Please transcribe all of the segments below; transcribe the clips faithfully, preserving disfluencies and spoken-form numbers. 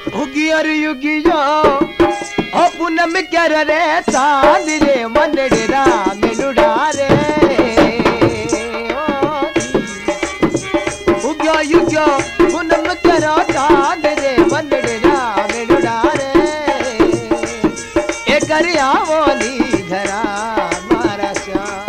उगियर युगियो ओ पूनम कर रे चांद रे मनडेरा मेलुड़ा रे उगियो युगियो पूनम करो चांद रे मनडेरा मेलुड़ा रे ए करिया बोली घरा मारा श्याम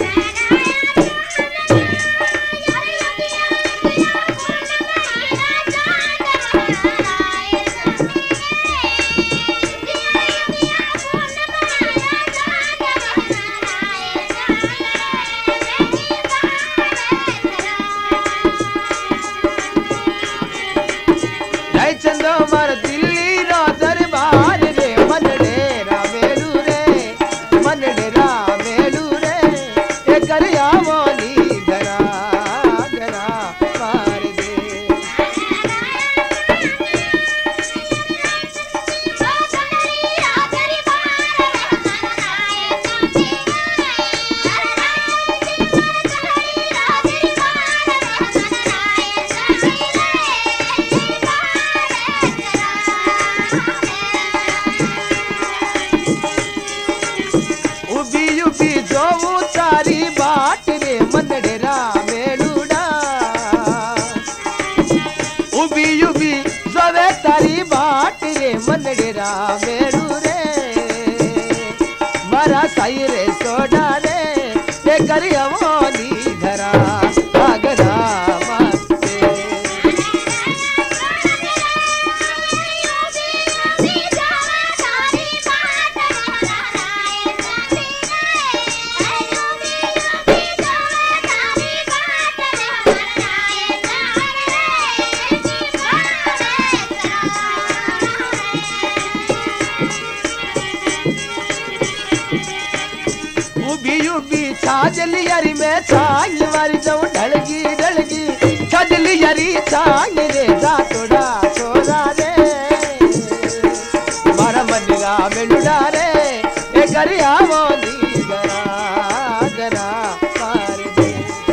चंदो मर दिल्ली रो दरबार रे मनडेरा मेलू रे मनडेरा मेलू रे ए करिया बोली घरा घरा मार दे तारी बाट रे मनडेरा मेलूड़ा उबी उबी जोवे तारी बाट रे मनडेरा मेलू रे मारा साई रे सोडा रे ते करिया मोनी घरा घरा छाजली यारी में छांग मारी जाऊं ढलगी ढलगी छाजली यारी छांग रे जा तोड़ा छोरा रे मारा मनडेरा मेलूड़ा रे ए करिया बोली घरा घरा मार दे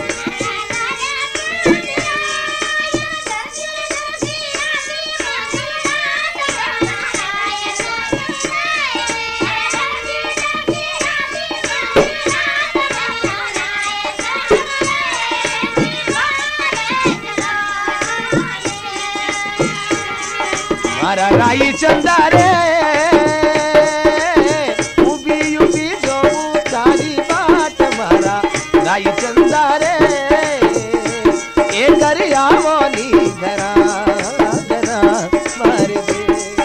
मारा राई चंदा रे उबी उबी जो तारी बाट मारा राई चंदा रे ए करिया बोली घरा घरा मार दे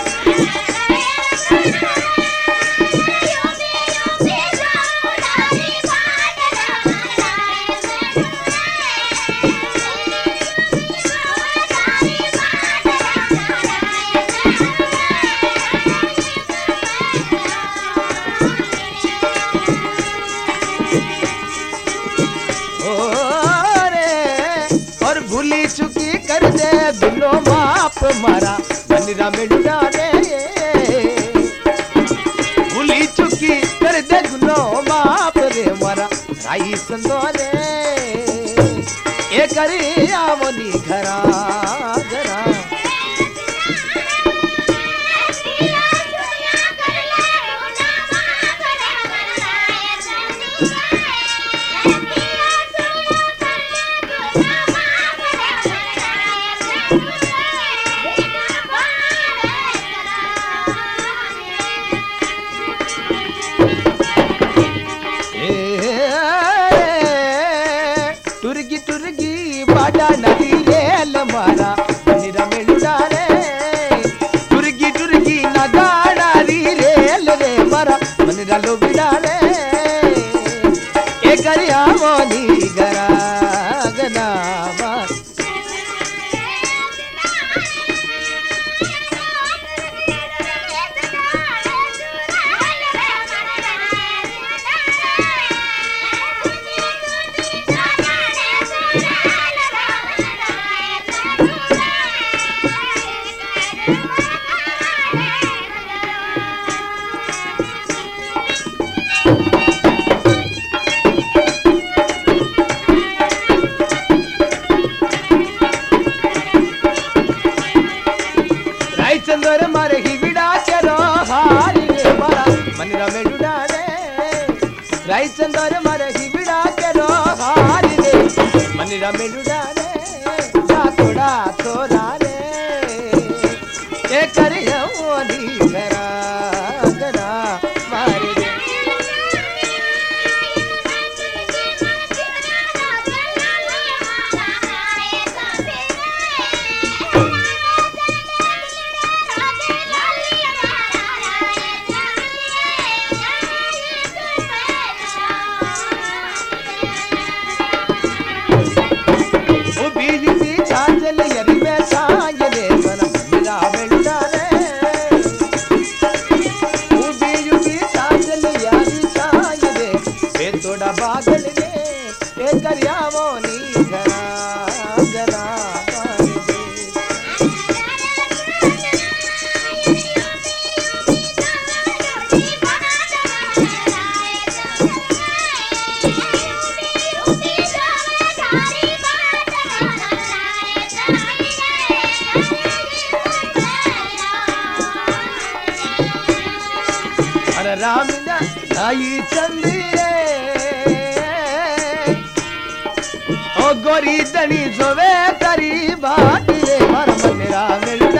भूली चुकी कर दे बिनो माप मारा मनडेरा मेलूड़ा रे भूली चुकी कर दे बिनो माप रे मारा राई संदो रे ए करिया बोली घरा घरा टुरगी टुरगी बाडा नदी रेल मारा मनडेरा मेलूड़ा रे टुरगी टुरगी नगाड़ा री रेल रे मारा मनडेरा लोबिड़ा रे ए करिया बोली घरा घरा मार चंदर मारे हिबिड़ा चलो हारी रे मारा मनिरा मेलुड़ा रे राई चंदर मारे हिबिड़ा चलो हारी रे मनिरा मेलुड़ा रे जा थोड़ा थोड़ा रे ये करियो नी घरा घरा मारे रे बादल रे ए करियावो नी घरा घरा अरे राम नाई चंदी गोरी दनी जोवे तारी बात रे हर मनेरा मिलना